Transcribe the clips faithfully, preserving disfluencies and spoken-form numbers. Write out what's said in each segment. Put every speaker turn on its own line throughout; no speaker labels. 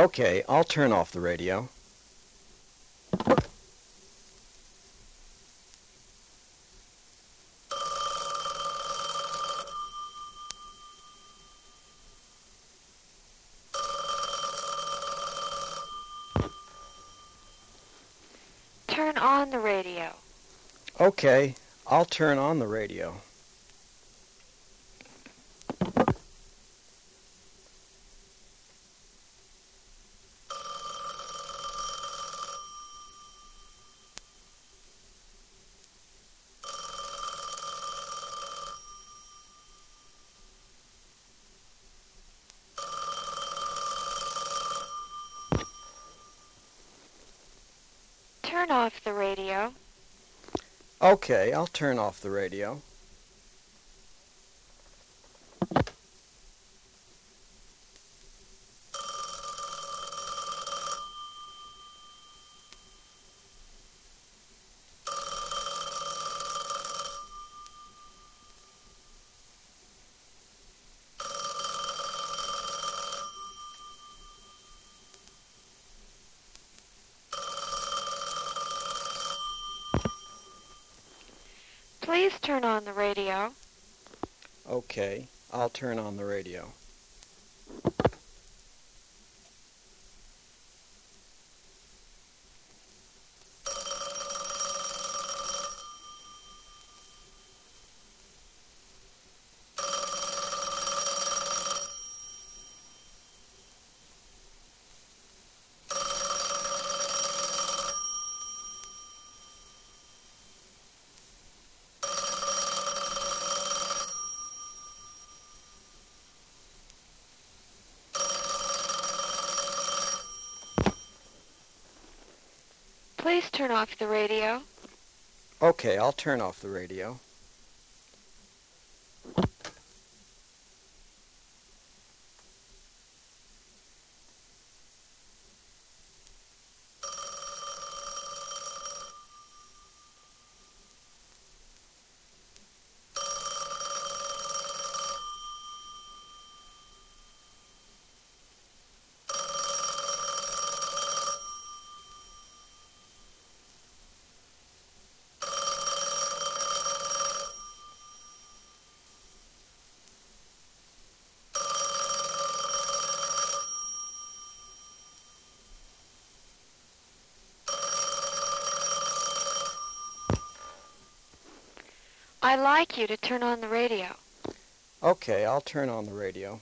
Okay, I'll turn off the radio.
Turn on the radio.
Okay, I'll turn on the radio.
Turn off the radio.
Okay, I'll turn off the radio.
Please turn on the radio.
Okay, I'll turn on the radio.
Please turn off the radio.
Okay, I'll turn off the radio.
I'd like you to turn on the radio.
Okay, I'll turn on the radio.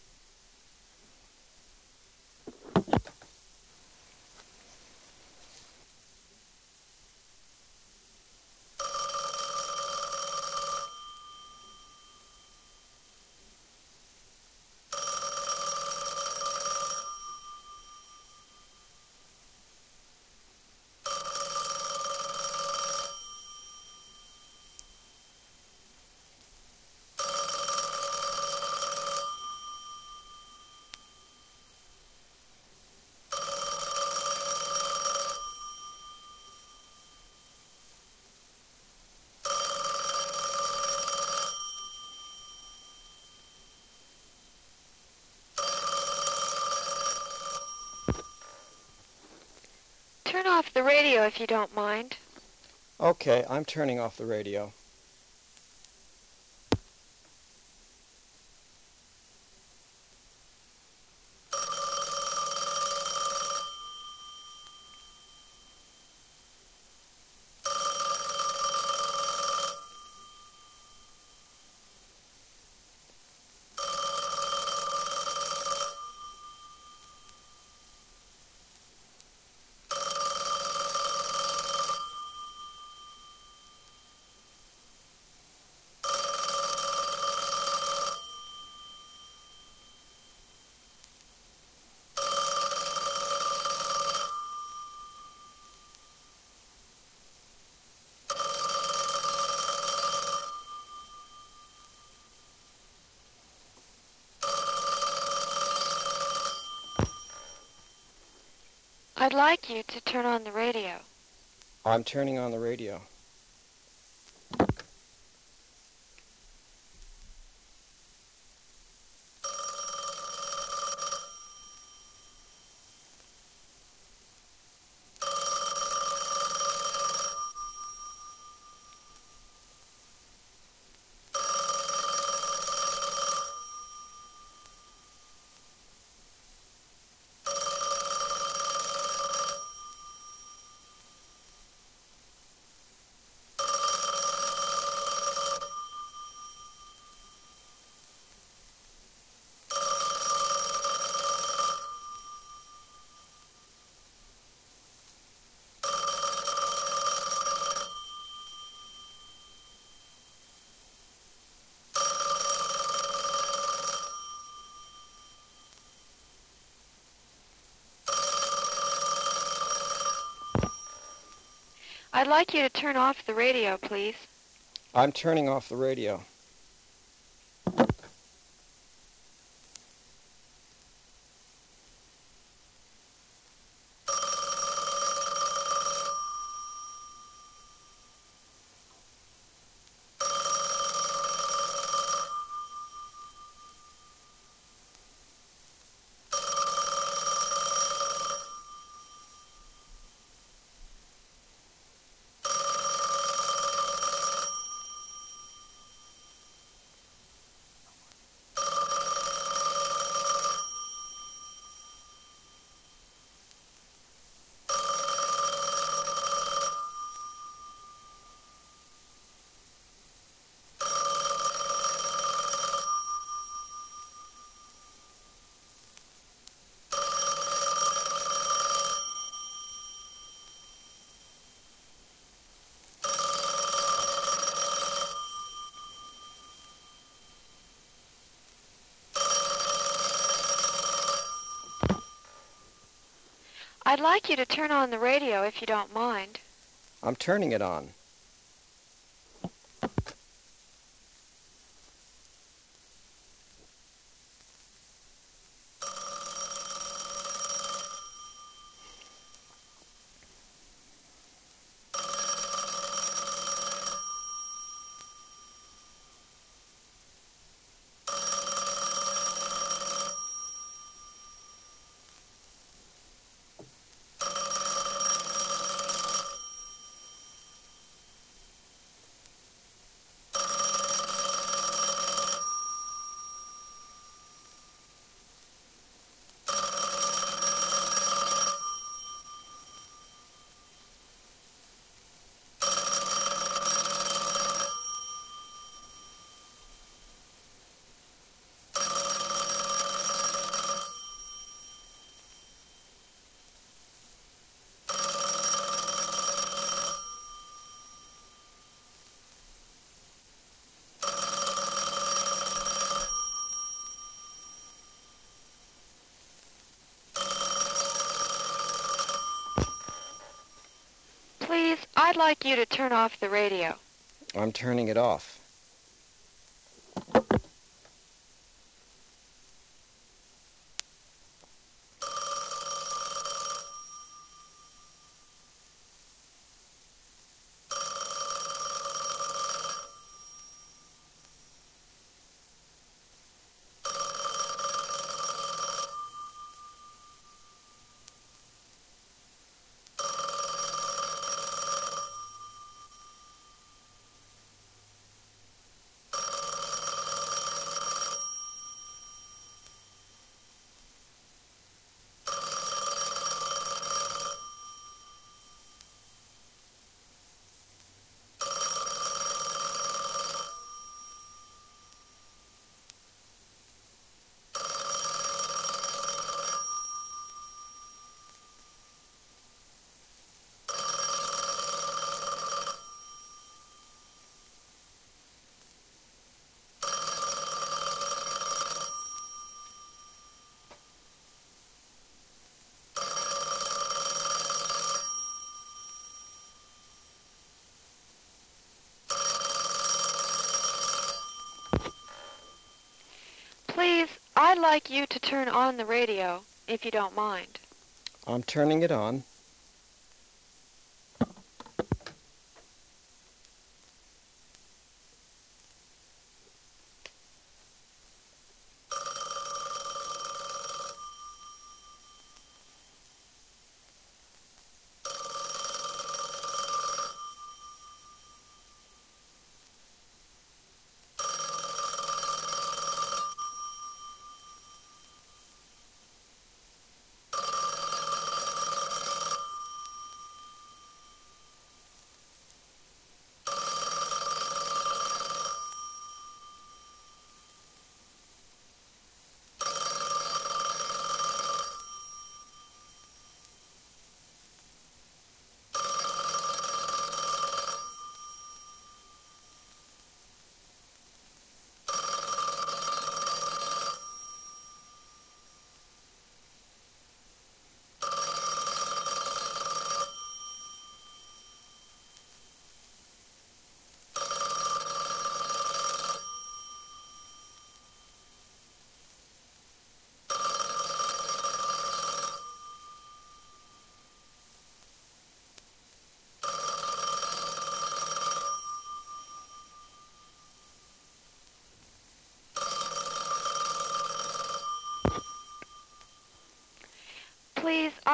Turn off the radio if you don't mind.
Okay, I'm turning off the radio.
I'd like you to turn on the radio.
I'm turning on the radio.
I'd like you to turn off the radio, please.
I'm turning off the radio.
I'd like you to turn on the radio if you don't mind.
I'm turning it on.
Please, I'd like you to turn off the radio.
I'm turning it off.
Please, I'd like you to turn on the radio if you don't mind.
I'm turning it on.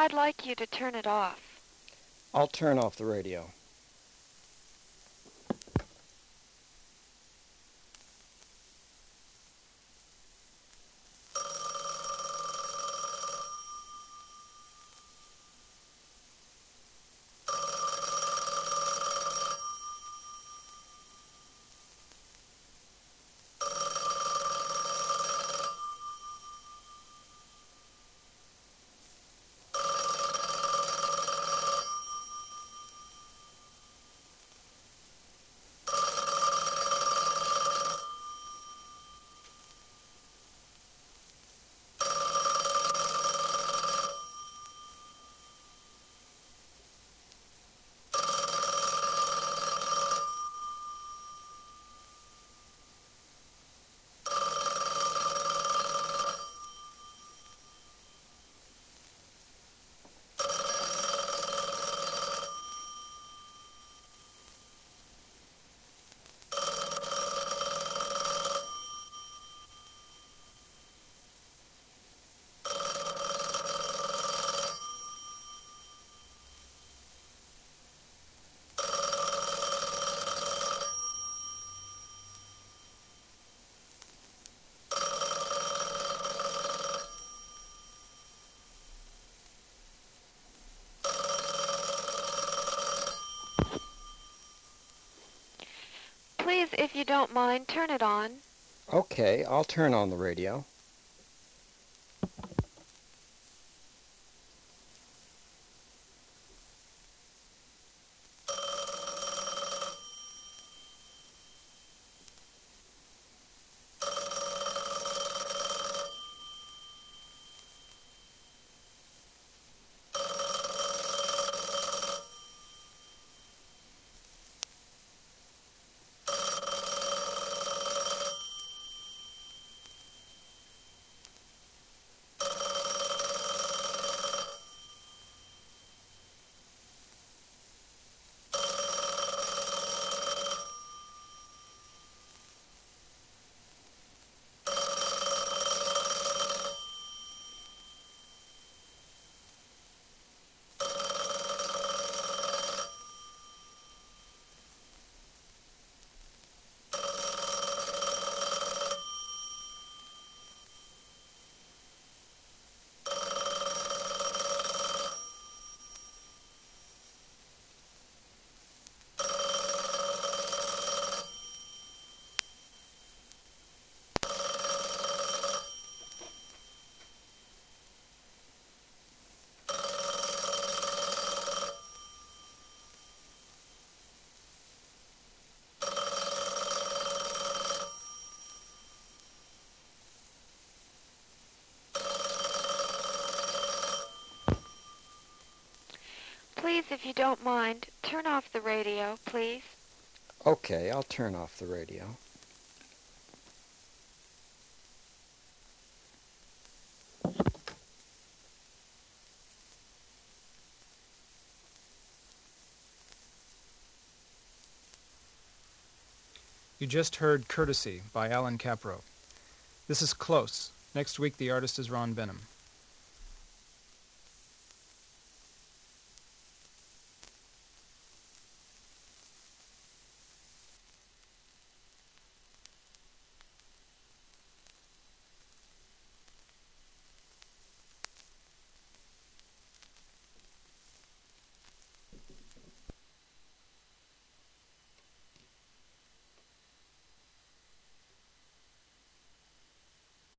I'd like you to turn it off.
I'll turn off the radio.
Please, if you don't mind, turn it on.
Okay, I'll turn on the radio.
Please, if you don't mind, turn off the radio, please.
Okay, I'll turn off the radio.
You just heard Courtesy by Alan Capro. This is Close. Next week, the artist is Ron Benham.